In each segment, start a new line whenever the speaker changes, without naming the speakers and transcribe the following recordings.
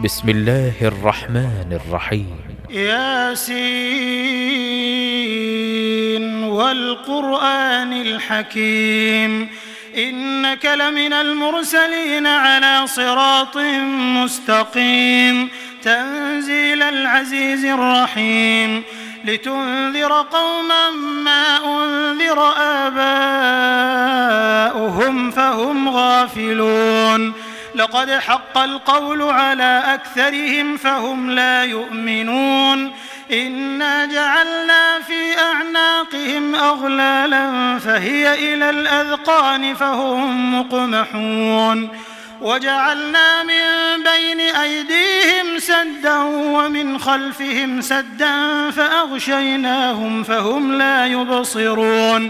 بسم الله الرحمن الرحيم.
ياسين والقرآن الحكيم إنك لمن المرسلين على صراط مستقيم تنزيل العزيز الرحيم لتنذر قوما ما أنذر آباؤهم فهم غافلون لقد حق القول على أكثرهم فهم لا يؤمنون إنا جعلنا في أعناقهم أغلالا فهي إلى الأذقان فهم مقمحون وجعلنا من بين أيديهم سدا ومن خلفهم سدا فأغشيناهم فهم لا يبصرون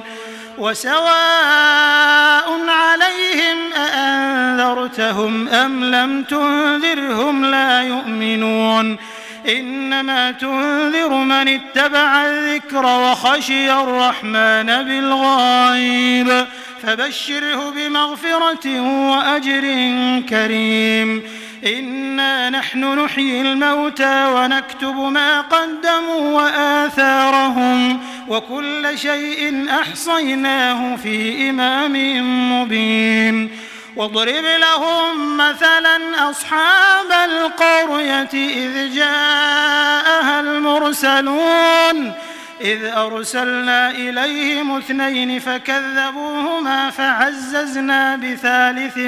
وسواء عليهم أأنذرتهم أم لم تنذرهم لا يؤمنون إنما تنذر من اتبع الذكر وخشي الرحمن بالغيب فبشره بمغفرة وأجر كريم إنا نحن نحيي الموتى ونكتب ما قدموا وآثارهم وكل شيء أحصيناه في إمام مبين واضرب لهم مثلا أصحاب القرية إذ جاءها المرسلون إذ أرسلنا إليهم 2 فكذبوهما فعززنا بثالث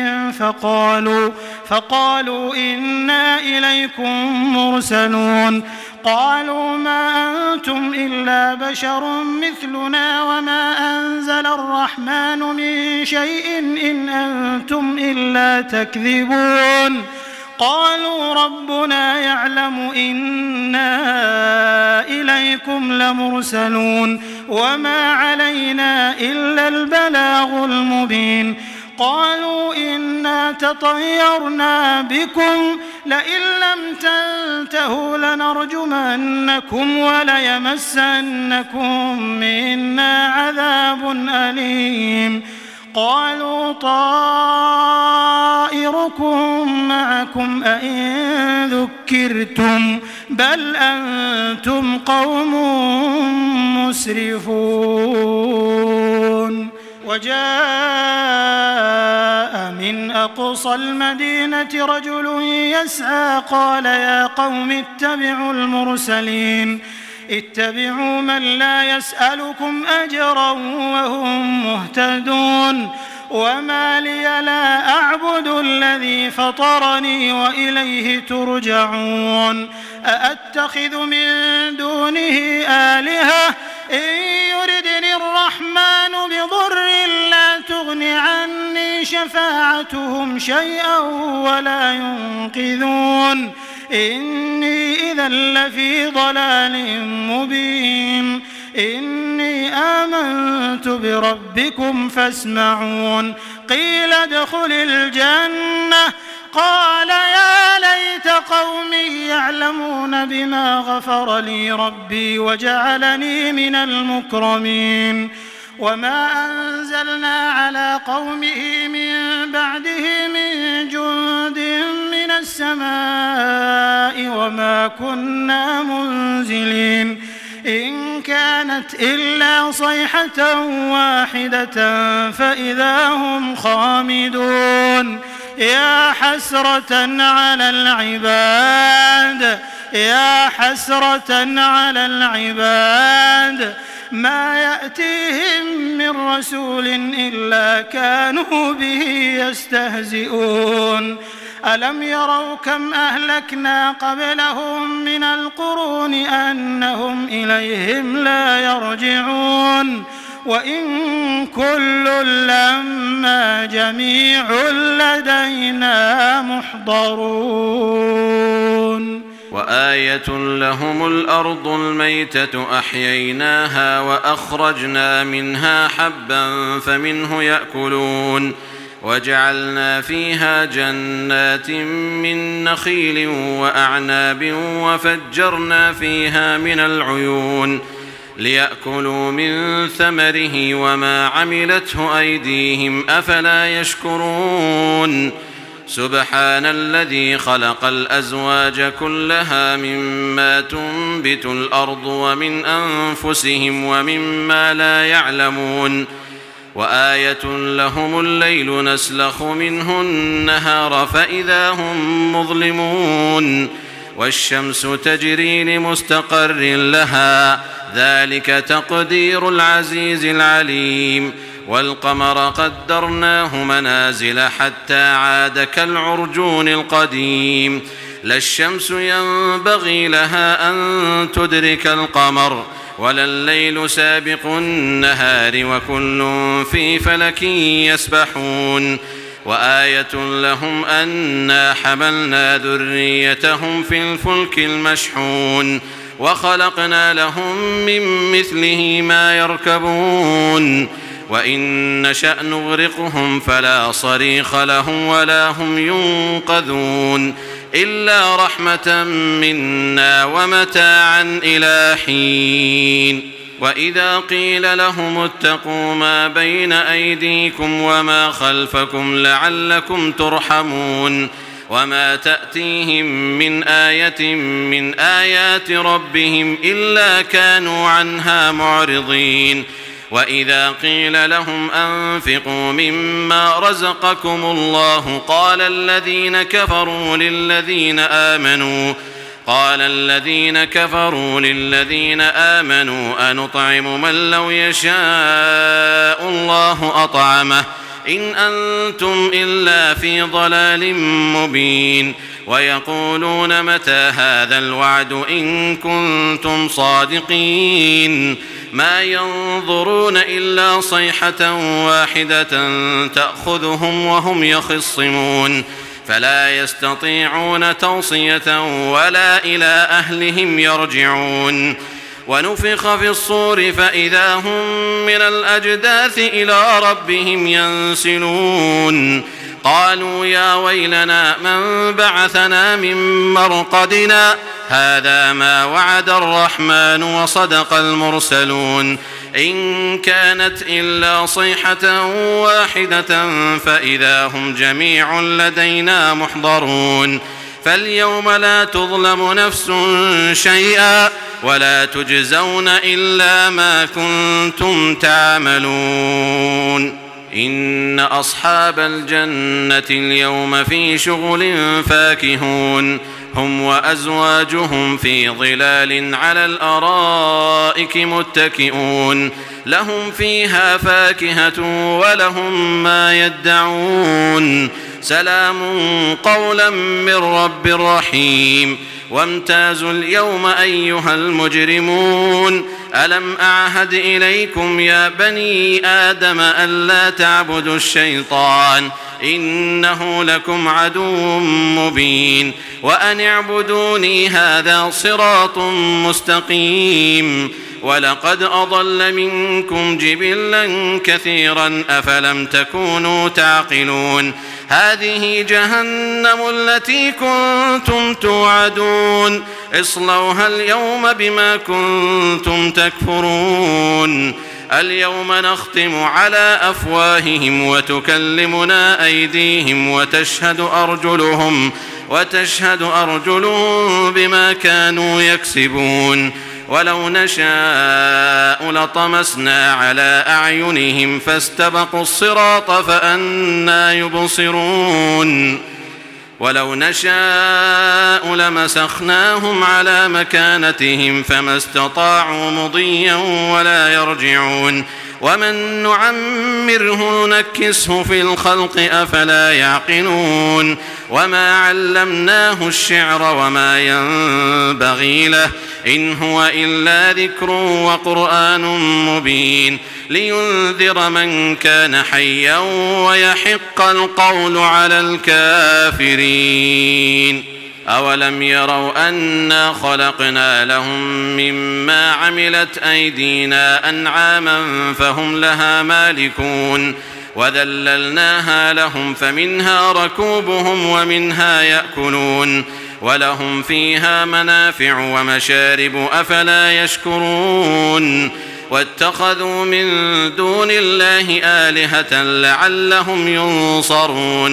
فقالوا إنا إليكم مرسلون قالوا ما أنتم إلا بشر مثلنا وما أنزل الرحمن من شيء إن أنتم إلا تكذبون قالوا ربنا يعلم إنا إليكم لمرسلون وما علينا إلا البلاغ المبين قالوا إنا تطيرنا بكم لئن لم تنتهوا لنرجمنكم وليمسنكم منا عذاب أليم قالوا طائركم معكم أئن ذكرتم بل أنتم قوم مسرفون وجاء من أقصى المدينة رجل يسعى قال يا قوم اتبعوا المرسلين اتبعوا من لا يسألكم أجرا وهم مهتدون وما لي لا أعبد الذي فطرني وإليه ترجعون أأتخذ من دونه آلهة إن يردني الرحمن بضر لا تغن عني شفاعتهم شيئا ولا ينقذون إني إذا لفي ضلال مبين إني آمنت بربكم فاسمعون قيل ادخل الجنة قال يا ليت قومي يعلمون بما غفر لي ربي وجعلني من المكرمين وما أنزلنا على قومه من بعده من جند من السماء وما كنا منزلين إن كانت إلا صيحة واحدة فإذا هم خامدون يا حسرة على العباد ما يأتيهم من رسول إلا كانوا به يستهزئون ألم يروا كم أهلكنا قبلهم من القرون أنهم إليهم لا يرجعون وإن كل لما جميع لدينا محضرون
وآية لهم الأرض الميتة أحييناها وأخرجنا منها حبا فمنه يأكلون وجعلنا فيها جنات من نخيل وأعناب وفجرنا فيها من العيون ليأكلوا من ثمره وما عملته أيديهم أفلا يشكرون سبحان الذي خلق الأزواج كلها مما تنبت الأرض ومن أنفسهم ومما لا يعلمون وآية لهم الليل نسلخ منه النهار فإذا هم مظلمون والشمس تجري لمستقر لها ذلك تقدير العزيز العليم والقمر قدرناه منازل حتى عاد كالعرجون القديم لا الشمس ينبغي لها أن تدرك القمر ولا الليل سابق النهار وكل في فلك يسبحون وآية لهم أنا حملنا ذريتهم في الفلك المشحون وخلقنا لهم من مثله ما يركبون وإن نشأ نغرقهم فلا صريخ لهم ولا هم ينقذون إلا رحمة منا ومتاعا إلى حين وإذا قيل لهم اتقوا ما بين أيديكم وما خلفكم لعلكم ترحمون وما تأتيهم من آية من آيات ربهم إلا كانوا عنها معرضين وإذا قيل لهم أنفقوا مما رزقكم الله قال الذين كفروا للذين آمنوا أنطعم من لو يشاء الله أطعمه إن أنتم إلا في ضلال مبين ويقولون متى هذا الوعد إن كنتم صادقين ما ينظرون إلا صيحة واحدة تأخذهم وهم يخصمون فلا يستطيعون توصية ولا إلى أهلهم يرجعون ونفخ في الصور فإذا هم من الأجداث إلى ربهم ينسلون قالوا يا ويلنا من بعثنا من مرقدنا هذا ما وعد الرحمن وصدق المرسلون إن كانت إلا صيحة واحدة فإذا هم جميع لدينا محضرون فاليوم لا تظلم نفس شيئا ولا تجزون إلا ما كنتم تعملون إن أصحاب الجنة اليوم في شغل فاكهون هم وأزواجهم في ظلال على الأرائك متكئون لهم فيها فاكهة ولهم ما يدعون سلام قولا من رب رحيم وامتازوا اليوم أيها المجرمون ألم أعهد إليكم يا بني آدم ألا تعبدوا الشيطان إنه لكم عدو مبين وأن اعبدوني هذا صراط مستقيم ولقد أضل منكم جبلا كثيرا أفلم تكونوا تعقلون هذه جهنم التي كنتم توعدون اصلوها اليوم بما كنتم تكفرون اليوم نختم على أفواههم وتكلمنا أيديهم وتشهد أرجلهم بما كانوا يكسبون ولو نشاء لطمسنا على أعينهم فاستبقوا الصراط فأنى يبصرون ولو نشاء لمسخناهم على مكانتهم فما استطاعوا مضيا ولا يرجعون ومن نعمره نكسه في الخلق أفلا يعقلون وما علمناه الشعر وما ينبغي له إن هو إلا ذكر وقرآن مبين لينذر من كان حيا ويحق القول على الكافرين أولم يروا أنا خلقنا لهم مما عملت أيدينا أنعاما فهم لها مالكون وذللناها لهم فمنها ركوبهم ومنها يأكلون ولهم فيها منافع ومشارب أفلا يشكرون واتخذوا من دون الله آلهة لعلهم ينصرون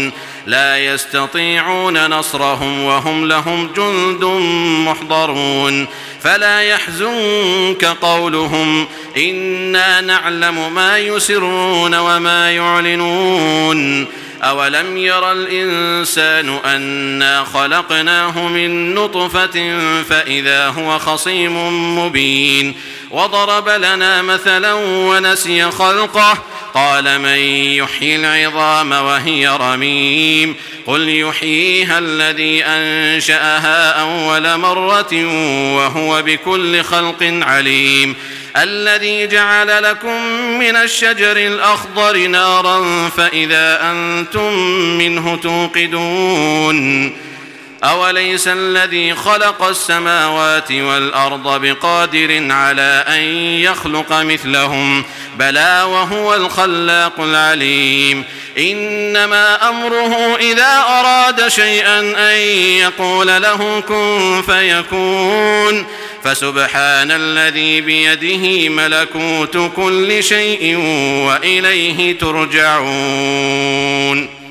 لا يستطيعون نصرهم وهم لهم جند محضرون فلا يحزنك قولهم إنا نعلم ما يسرون وما يعلنون أولم ير الإنسان أنا خلقناه من نطفة فإذا هو خصيم مبين وضرب لنا مثلا ونسي خلقه قال من يحيي العظام وهي رميم قل يحييها الذي أنشأها أول مرة وهو بكل خلق عليم الذي جعل لكم من الشجر الأخضر نارا فإذا أنتم منه توقدون أوليس الذي خلق السماوات والأرض بقادر على أن يخلق مثلهم بلى وهو الخلاق العليم إنما أمره إذا أراد شيئا أن يقول له كن فيكون فسبحان الذي بيده ملكوت كل شيء وإليه ترجعون